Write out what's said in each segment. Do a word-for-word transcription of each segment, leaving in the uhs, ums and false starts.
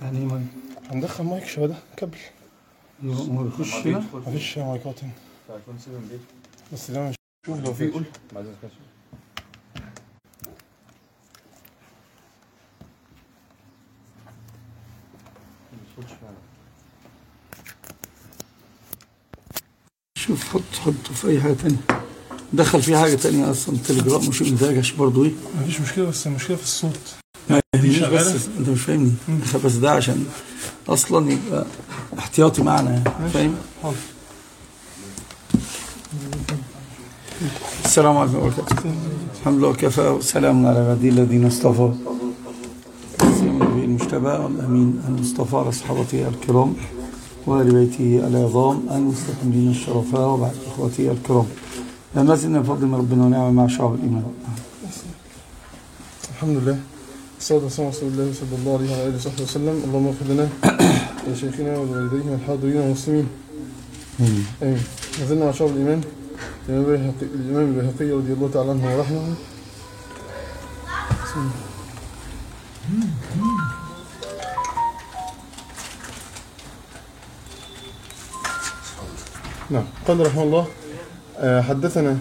يعني ايه مايك؟ هندخل مايك شبه ده كابل. ما بيخش هنا؟ مفيش مايكات هنا. هيكون سيفن بيت. بس ده مش شوف لو في قول. شوف حط حطه في اي حاجه تانية، دخل فيه حاجه تانية اصلا تليجرام مش مزعجش برضه. ايه مفيش مشكله، بس المشكله في الصوت. مش بس انت مش فاهمني، بس ده عشان اصلا يبقى احتياطي معنا يعني. فاهم؟ حاضر. السلام عليكم ورحمه الله وبركاته. الحمد لله وكفى وسلام على عبادي الذين اصطفى النبي المجتبى والامين المصطفى على صحابته الكرام وآل بيته العظام المستكملين الشرفاء، وبعد اخوتي الكرام لما زلنا بفضل من ربنا ونعمه مع شعب الايمان. الحمد لله والصلاه والسلام على رسول الله صلى الله عليه وعلى اله وصحبه وسلم. اللهم اغفر لنا ولشيخنا ولوالديه والحاضرين والمسلمين. امين. امين. ما زلنا مع شعب الايمان الامام البيهقي رضي الله تعالى عنه ورحمه. نعم. قال رحمه الله حدثنا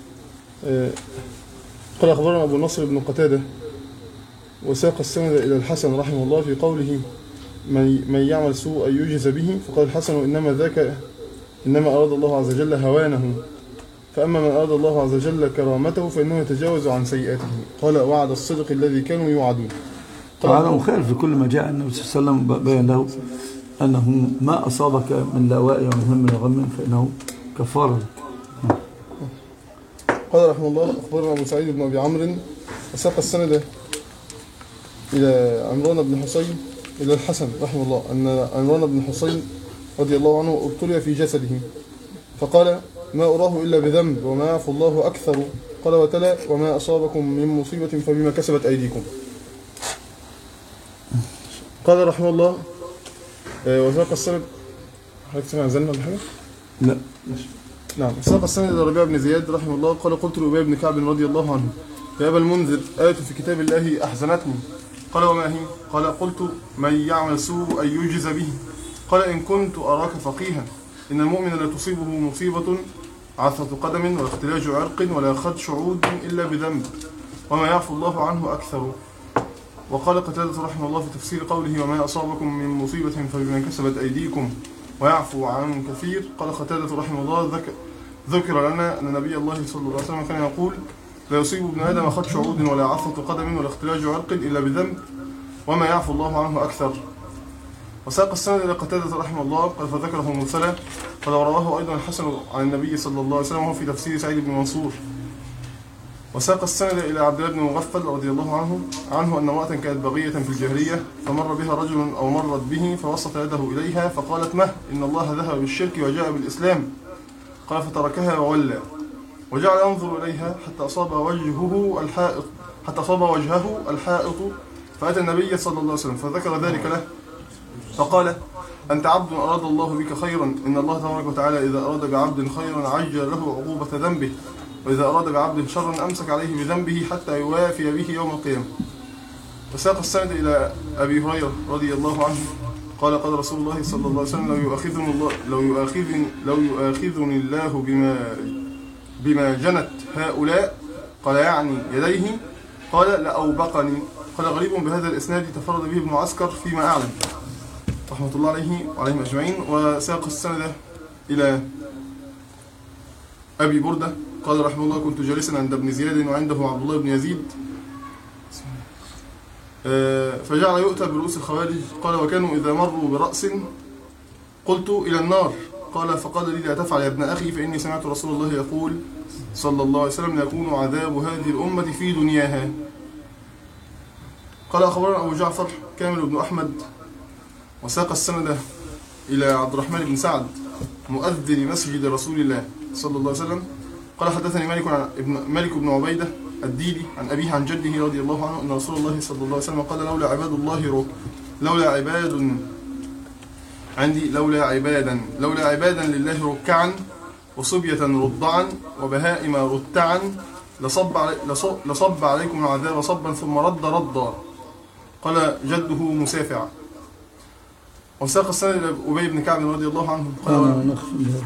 قال أخبرنا أبو النصر بن قتادة وساق السند إلى الحسن رحمه الله في قوله من يعمل سوء يجز به، فقال الحسن إنما ذاك إنما أراد الله عز وجل هوانه، فأما من أراد الله عز وجل كرامته فإنه يتجاوز عن سيئاته. قال وعد الصدق الذي كانوا يوعدون. هذا مخالف لكل ما جاء النبي صلى الله عليه وسلم بين له أنه ما أصابك من لواء ومن هم وغم فإنه كفارة لك. قال رحمه الله أخبرنا أبو سعيد بن أبي عمرو وساق السند إلى عمران بن حسين إلى الحسن رحمه الله أن عمران بن حسين رضي الله عنه ابتلي في جسده، فقال ما أراه إلا بذنب وما يعفو الله أكثر. قال وتلا وما أصابكم من مصيبة فبما كسبت أيديكم. قال رحمه الله وساق السند. حضرتك سمع زلنا ولا حاجة؟ لا. نعم. ساق السند إلى ربيع بن زياد رحمه الله قال قلت لأبي بن كعب رضي الله عنه يا أبا المنذر آية في كتاب الله أحزنتني. قال وما هي؟ قال قلت من يعمل سوء يجز به. قال إن كنت أراك فقيها إن المؤمن لا تصيبه مصيبة عثرة قدم ولا اختلاج عرق ولا خدش عود إلا بذنب وما يعفو الله عنه أكثر. وقال قتادة رحمه الله في تفسير قوله وما أصابكم من مصيبة فبما كسبت أيديكم ويعفو عن كثير. قال قتادة رحمه الله ذكر, ذكر لنا أن نبي الله صلى الله عليه وسلم كان يقول لا يصيب ابن آدم خدش عود ولا عثرة قدم ولا اختلاج عرق إلا بذنب وما يعفو الله عنه أكثر. وساق السند إلى قتادة رحمه الله قال فذكره مرسلا فلو رواه أيضا الحسن عن النبي صلى الله عليه وسلم وهو في تفسير سعيد بن منصور. وساق السند إلى عبد الله بن مغفل رضي الله عنه عنه أن امرأة كانت بغية في الجاهلية فمر بها رجل أو مرت به فوسط يده إليها فقالت مه إن الله ذهب بالشرك وجاء بالإسلام. قال فتركها وولى وجعل ينظر إليها حتى أصاب وجهه الحائط حتى أصاب وجهه الحائط فأتى النبي صلى الله عليه وسلم فذكر ذلك له فقال أنت عبد أراد الله بك خيرا إن الله تبارك وتعالى إذا أراد بعبد خيرا عجل له عقوبة ذنبه وإذا أراد بعبد شرا أمسك عليه بذنبه حتى يوافي به يوم القيامة. وساق السند إلى أبي هريرة رضي الله عنه قال قال رسول الله صلى الله عليه وسلم لو يؤاخذني الله لو يؤاخذني لو يؤاخذني الله بما بما جنت هؤلاء قال يعني يديه قال لأوبقني. قال غريب بهذا الإسناد تفرد به ابن عسكر فيما أعلم رحمة الله عليه وعليهم أجمعين. وساق السند إلى أبي بردة قال رحمه الله كنت جالسا عند ابن زياد وعنده عبد الله بن يزيد فجعل يؤتى برؤوس الخوارج قال وكانوا إذا مروا برأس قلت إلى النار قال فقال لي لا تفعل يا ابن أخي فإني سمعت رسول الله يقول صلى الله عليه وسلم يكون عذاب هذه الأمة في دنياها. قال أخبرنا أبو جعفر كامل بن أحمد وساق السند إلى عبد الرحمن بن سعد مؤذن مسجد رسول الله صلى الله عليه وسلم قال حدثني مالك بن مالك بن عبيدة الديلي عن أبيه عن جده رضي الله عنه أن رسول الله صلى الله عليه وسلم قال لولا عباد الله رو لولا عباد عندي لولا عبادا لولا عبادا لله ركعا وصبية رضعا وبهائم رتعا لصب, علي لصب عليكم العذاب صبا ثم رد ردا. قال جده مسافع وساق السند أبي بن كعب رضي الله عنه قال أنا نخفي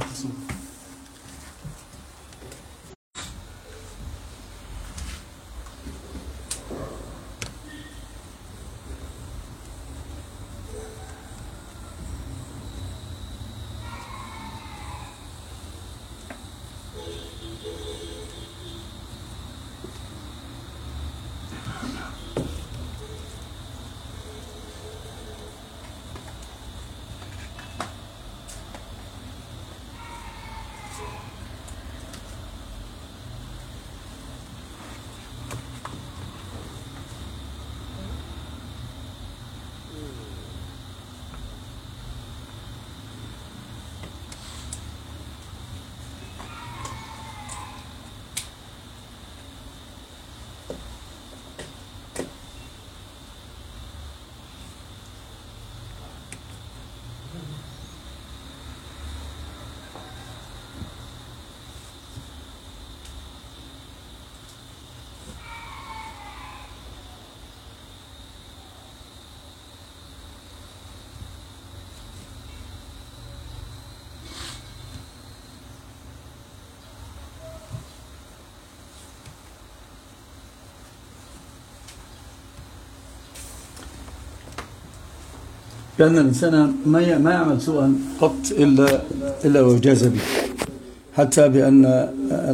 بأن الإنسان ما ما يعمل سوءا قط إلا إلا ويجاز به، حتى بأن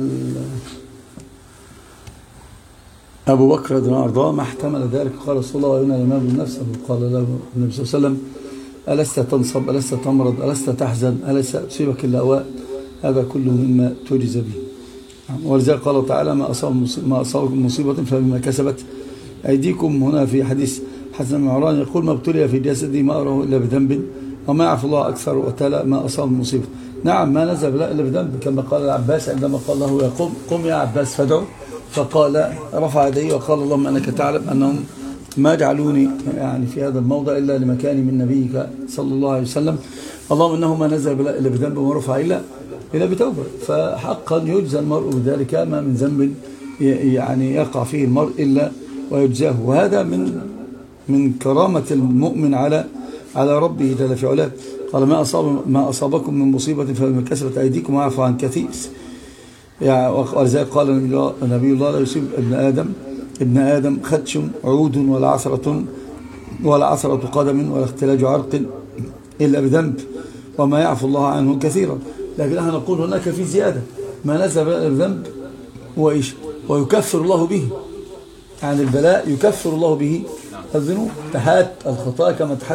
أبو بكر رضي الله عنه وأرضاه ما احتمل ذلك، قال رسول الله وإنا لما بنفسه، قال له النبي صلى الله عليه وسلم ألست تنصب، ألست تمرض، ألست تحزن، ألست تصيبك اللأواء، هذا كله مما تجز به. ولذلك قال تعالى ما أصاب ما أصابكم مصيبة فبما كسبت أيديكم. هنا في حديث حسن بن عمران يقول ما ابتلي في جسدي ما أراه إلا بذنب وما يعفو الله أكثر، وتلا ما أصاب مصيبة. نعم ما نزل بلا إلا بذنب، كما قال العباس عندما قال له يا قم قم يا عباس فادعو، فقال رفع يديه وقال اللهم أنك تعلم أنهم ما جعلوني يعني في هذا الموضع إلا لمكاني من نبيك صلى الله عليه وسلم، اللهم أنه ما نزل بلا إلا بذنب وما رفع إلا إلا بتوبة. فحقا يجزى المرء بذلك، ما من ذنب يعني يقع فيه المرء إلا ويجزاه، وهذا من من كرامة المؤمن على على ربه جل في علاه. قال ما أصاب ما أصابكم من مصيبة فبما كسبت أيديكم ويعفو عن كثير. يعني ولذلك قال نبي الله لا يصيب ابن آدم ابن آدم خدش عود ولا عثرة ولا عثرة قدم ولا اختلاج عرق إلا بذنب وما يعفو الله عنه كثيرا. لكن نحن نقول هناك في زيادة، ما نزل الذنب وإيش ويكفر الله به، يعني البلاء يكفر الله به الذنوب. تحات الخطايا كما تحت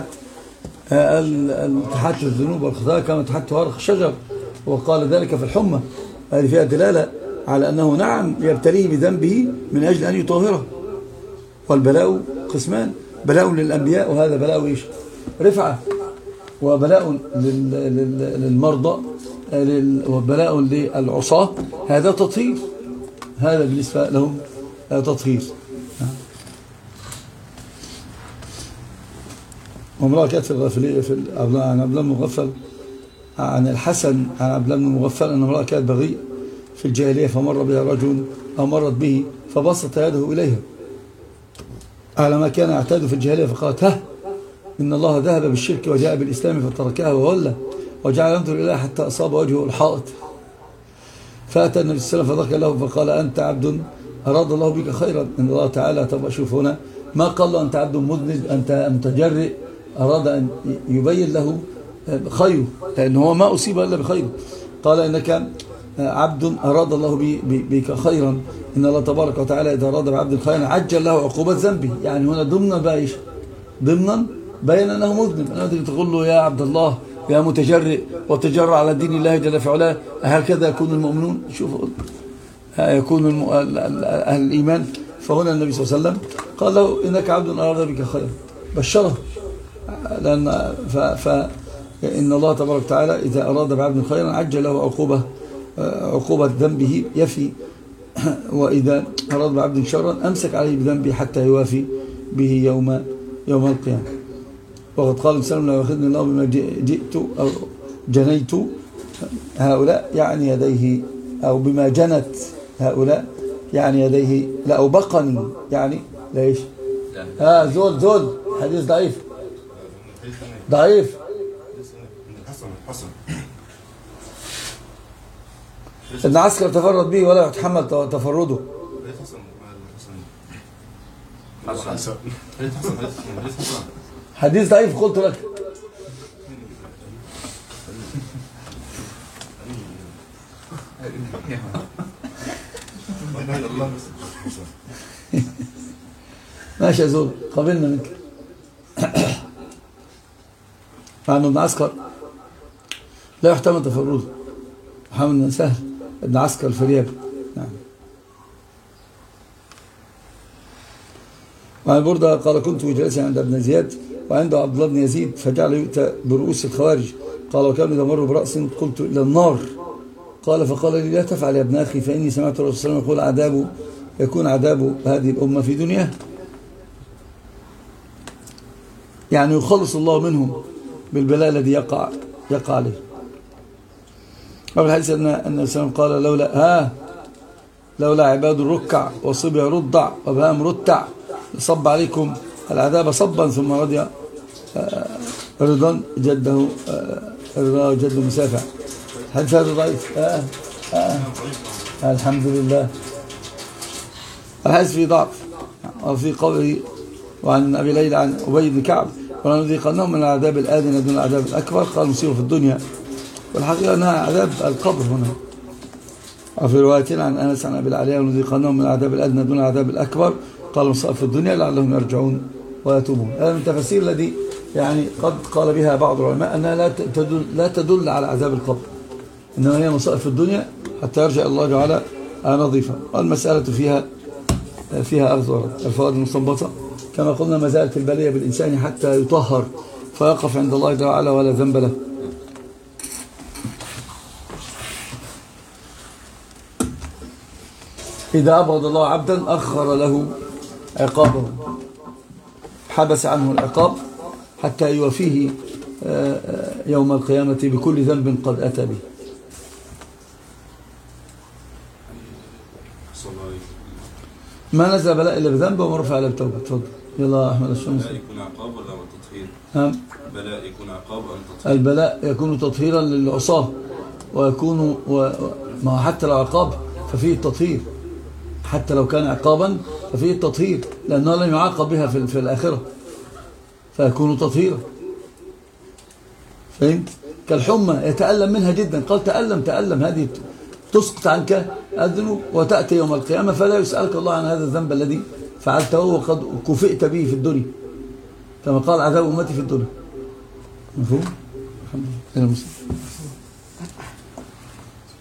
تحت الذنوب والخطايا كما تحت ورق الشجر، وقال ذلك في الحمى. هذه فيها دلالة على أنه نعم يبتليه بذنبه من أجل أن يطهره. والبلاء قسمان، بلاء للأنبياء وهذا بلاء إيش رفعة، وبلاء للمرضى وبلاء للعصاة هذا تطهير، هذا بالنسبة لهم تطهير. وامرأة كانت في الغافلية في عن عبد الله بن مغفل عن الحسن عن عبد الله بن مغفل أن امرأة كانت بغية في الجاهلية، فمر بها رجل أو مرت به فبسط يده إليها على ما كان يعتاد في الجاهلية، فقالت ها إن الله ذهب بالشرك وجاء بالإسلام فتركها وولى وجعل ينظر إليها حتى أصاب وجهه الحائط. فأتى النبي صلى الله عليه وسلم فذكر له فقال أنت عبد أراد الله بك خيرا. إن الله تعالى طب شوف هنا ما قال له أنت عبد مذنب أنت متجرئ، أراد أن يبين له خيره، لأنه هو ما أصيب إلا بخيره. قال إنك عبد أراد الله بك خيرا، إن الله تبارك وتعالى إذا أراد بعبد خيرا عجل له عقوبة ذنبه. يعني هنا ضمنا بايش ضمنا بين أنه مذنب، أنه تقول له يا عبد الله يا متجرئ وتجرع على دين الله جل في علاه، هكذا يكون المؤمنون. شوفوا يكون أهل الإيمان. فهنا النبي صلى الله عليه وسلم قال له إنك عبد أراد بك خيرا، بشره، لأن فإن الله تبارك وتعالى إذا أراد بعبد خيرا عجل له عقوبة عقوبة ذنبه يفي، وإذا أراد بعبد شرا أمسك عليه بذنبه حتى يوافي به يوم يوم القيامة. وقد قال الإنسان لا يأخذني الله بما جئت أو جنيت هؤلاء يعني يديه، أو بما جنت هؤلاء يعني يديه لأوبقني، يعني ليش ها زول زول حديث ضعيف ضعيف حسن حسن ابن عسكر تفرد به ولا يتحمل تفرده. ليس حسن حسن حسن ليس حسن ليس حسن حديث ضعيف قلت لك. ماشي يا زول قابلنا منك. مع انه ابن عسكر لا يحتمل تفرده، محمد بن سهل ابن عسكر الفريابي. نعم. وعن بردة قال كنت جالسا عند ابن زياد وعنده عبد الله بن يزيد فجعل يؤتى برؤوس الخوارج، قال وكان إذا مر برأس قلت إلى النار، قال فقال لي لا تفعل يا ابن أخي فإني سمعت الرسول صلى الله عليه وسلم يقول عذاب يكون عذاب هذه الأمة في دنيا، يعني يخلص الله منهم بالبلاء الذي يقع يقع عليه. وفي الحديث أن النبي صلى الله عليه وسلم قال لولا ها لولا عباد الركع وصبي رضع وبهام رتع صب عليكم العذاب صبا ثم رضي رضا جده رضا جده مسافع. الحديث هذا ضعيف. آه آه آه الحمد لله. الحديث فيه ضعف. وفي قوله وعن أبي ليلى عن أبي بن كعب ولنذيقنهم من العذاب الآدنى دون العذاب الأكبر، قال مصيبه في الدنيا، والحقيقة أنها عذاب القبر هنا. وفي رواية عن أنس عن أبي العالية ولنذيقنهم من العذاب الأدنى دون العذاب الأكبر، قال مصيبه في الدنيا لعلهم يرجعون ويتوبون. هذا من التفاسير الذي يعني قد قال بها بعض العلماء أنها لا تدل, لا تدل على عذاب القبر، إنما هي مصائب في الدنيا حتى يرجع الله تعالى نظيفا. والمسألة فيها فيها أخذ ورد. الفوائد المستنبطة كما قلنا ما زالت البلية بالإنسان حتى يطهر فيقف عند الله تعالى ولا ذنب له. إذا أبغض الله عبدا أخر له عقابه، حبس عنه العقاب حتى يوفيه يوم القيامة بكل ذنب قد أتى به. ما نزل بلاء إلا بذنب وما رفع إلا بتوبة. تفضل يلا أحمد الشمس. بلاء يكون عقاب ولا تطهير؟ نعم. بلاء يكون عقاب ولا تطهير؟ البلاء يكون تطهيرا للعصاة، ويكون و... ما حتى لو عقاب ففيه التطهير، حتى لو كان عقابا ففيه التطهير، لأنه لم يعاقب بها في, في الآخرة فيكون تطهيرا. فهمت؟ كالحمى يتألم منها جدا، قال تألم تألم، هذه تسقط عنك الذنوب وتأتي يوم القيامة فلا يسألك الله عن هذا الذنب الذي فعلته وقد كفئت به في الدنيا، كما قال عذاب أمتي في الدنيا. مفهوم؟ الحمد لله.